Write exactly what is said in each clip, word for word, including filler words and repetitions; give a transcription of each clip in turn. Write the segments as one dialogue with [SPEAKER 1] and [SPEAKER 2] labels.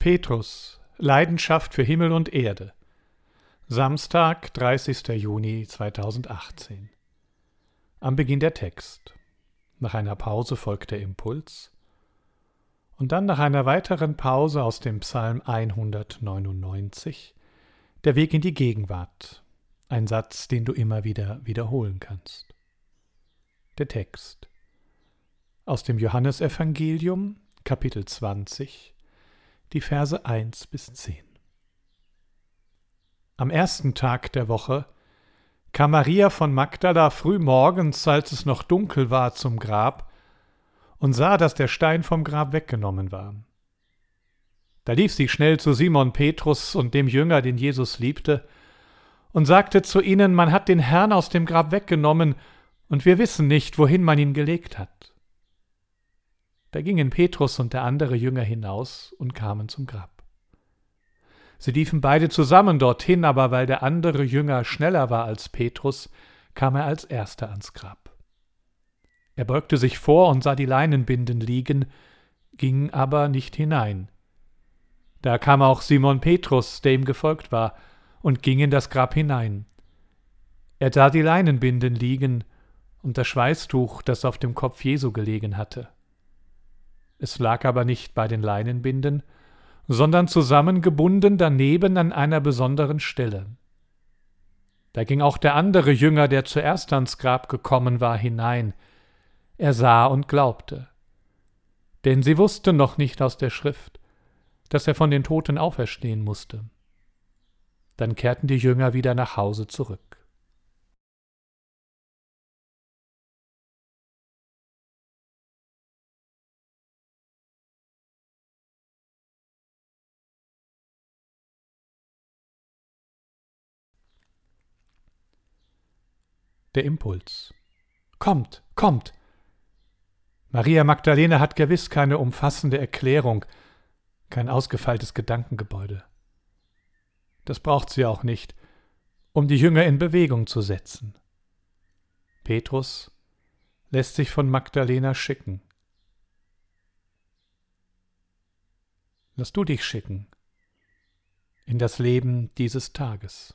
[SPEAKER 1] Petrus, Leidenschaft für Himmel und Erde. Samstag, dreißigster Juni zweitausendachtzehn. Am Beginn der Text. Nach einer Pause folgt der Impuls. Und dann nach einer weiteren Pause aus dem Psalm hundertneunundneunzig der Weg in die Gegenwart. Ein Satz, den du immer wieder wiederholen kannst. Der Text. Aus dem Johannesevangelium, Kapitel zwanzig, die Verse eins bis zehn. Am ersten Tag der Woche kam Maria von Magdala früh morgens, als es noch dunkel war, zum Grab und sah, dass der Stein vom Grab weggenommen war. Da lief sie schnell zu Simon Petrus und dem Jünger, den Jesus liebte, und sagte zu ihnen: Man hat den Herrn aus dem Grab weggenommen, und wir wissen nicht, wohin man ihn gelegt hat. Da gingen Petrus und der andere Jünger hinaus und kamen zum Grab. Sie liefen beide zusammen dorthin, aber weil der andere Jünger schneller war als Petrus, kam er als erster ans Grab. Er beugte sich vor und sah die Leinenbinden liegen, ging aber nicht hinein. Da kam auch Simon Petrus, der ihm gefolgt war, und ging in das Grab hinein. Er sah die Leinenbinden liegen und das Schweißtuch, das auf dem Kopf Jesu gelegen hatte. Es lag aber nicht bei den Leinenbinden, sondern zusammengebunden daneben an einer besonderen Stelle. Da ging auch der andere Jünger, der zuerst ans Grab gekommen war, hinein. Er sah und glaubte. Denn sie wussten noch nicht aus der Schrift, dass er von den Toten auferstehen musste. Dann kehrten die Jünger wieder nach Hause zurück. Der Impuls. Kommt, kommt! Maria Magdalena hat gewiss keine umfassende Erklärung, kein ausgefeiltes Gedankengebäude. Das braucht sie auch nicht, um die Jünger in Bewegung zu setzen. Petrus lässt sich von Magdalena schicken. Lass du dich schicken in das Leben dieses Tages.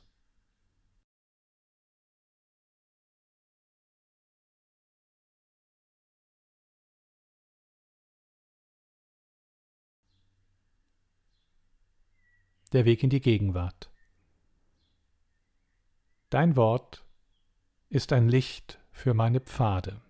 [SPEAKER 1] Der Weg in die Gegenwart. Dein Wort ist ein Licht für meine Pfade.